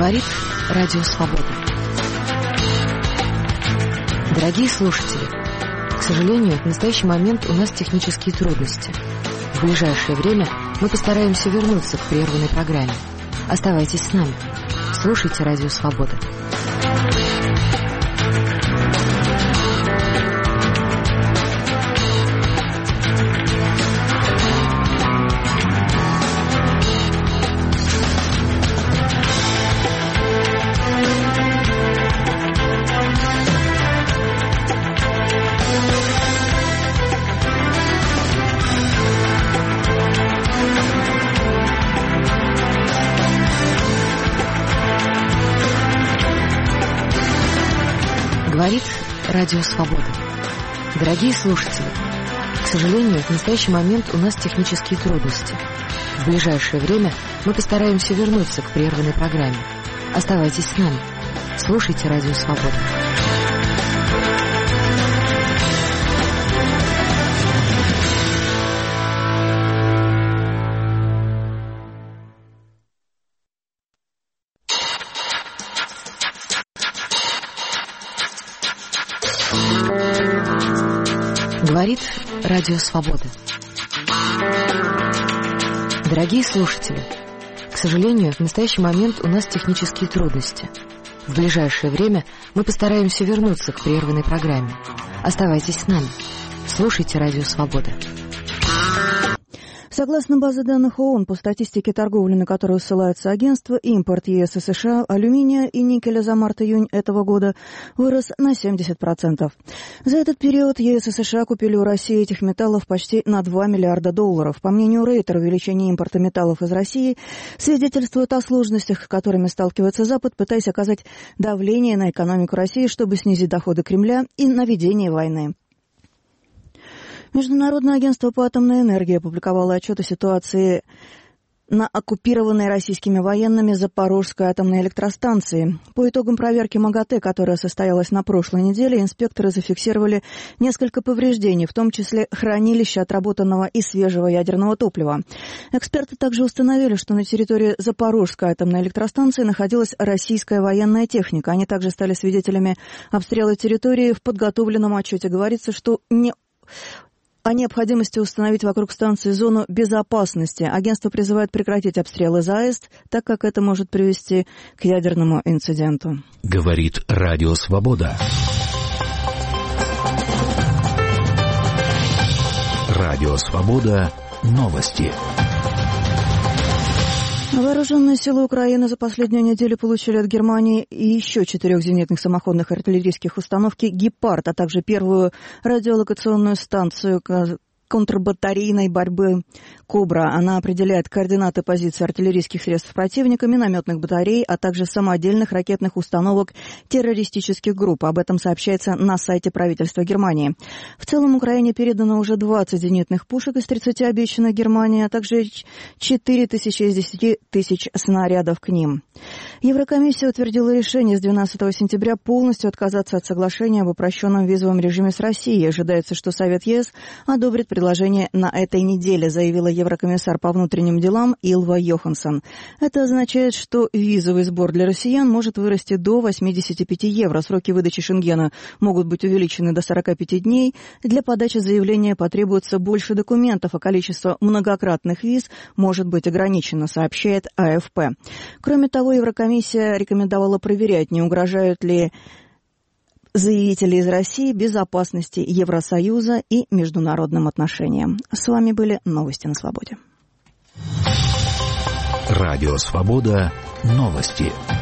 Говорит Радио Свобода. Дорогие слушатели, к сожалению, в настоящий момент у нас технические трудности. В ближайшее время мы постараемся вернуться к прерванной программе. Оставайтесь с нами. Слушайте Радио Свобода. Говорит Радио Свобода. Дорогие слушатели, к сожалению, в настоящий момент у нас технические трудности. В ближайшее время мы постараемся вернуться к прерванной программе. Оставайтесь с нами. Слушайте Радио Свобода. Говорит Радио Свобода. Дорогие слушатели, к сожалению, в настоящий момент у нас технические трудности. В ближайшее время мы постараемся вернуться к прерванной программе. Оставайтесь с нами. Слушайте Радио Свобода. Согласно базе данных ООН, по статистике торговли, на которую ссылается агентство, импорт ЕС и США алюминия и никеля за март-июнь этого года вырос на 70%. За этот период ЕС и США купили у России этих металлов почти на $2 миллиарда. По мнению Рейтер, увеличение импорта металлов из России свидетельствует о сложностях, с которыми сталкивается Запад, пытаясь оказать давление на экономику России, чтобы снизить доходы Кремля и на ведение войны. Международное агентство по атомной энергии опубликовало отчет о ситуации на оккупированной российскими военными Запорожской атомной электростанции. По итогам проверки МАГАТЭ, которая состоялась на прошлой неделе, инспекторы зафиксировали несколько повреждений, в том числе хранилища отработанного и свежего ядерного топлива. Эксперты также установили, что на территории Запорожской атомной электростанции находилась российская военная техника. Они также стали свидетелями обстрела территории. В подготовленном отчете говорится, что о необходимости установить вокруг станции зону безопасности. Агентство призывает прекратить обстрелы ЗАЭС, так как это может привести к ядерному инциденту. Говорит Радио Свобода. Радио Свобода. Новости. Вооруженные силы Украины за последнюю неделю получили от Германии еще 4 зенитных самоходных артиллерийских установки «Гепард», а также первую радиолокационную станцию контрбатарейной борьбы «Кобра». Она определяет координаты позиций артиллерийских средств противника, минометных батарей, а также самодельных ракетных установок террористических групп. Об этом сообщается на сайте правительства Германии. В целом Украине передано уже 20 зенитных пушек из 30 обещанных Германии, а также 4000 из 10 тысяч снарядов к ним. Еврокомиссия утвердила решение с 12 сентября полностью отказаться от соглашения об упрощенном визовом режиме с Россией. Ожидается, что Совет ЕС одобрит предложение на этой неделе, заявила еврокомиссар по внутренним делам Илва Йоханссон. Это означает, что визовый сбор для россиян может вырасти до 85 евро. Сроки выдачи Шенгена могут быть увеличены до 45 дней. Для подачи заявления потребуется больше документов, а количество многократных виз может быть ограничено, сообщает АФП. Кроме того, Еврокомиссия рекомендовала проверять, не угрожают ли заявители из России безопасности Евросоюза и международным отношениям. С вами были новости на Свободе. Радио Свобода. Новости.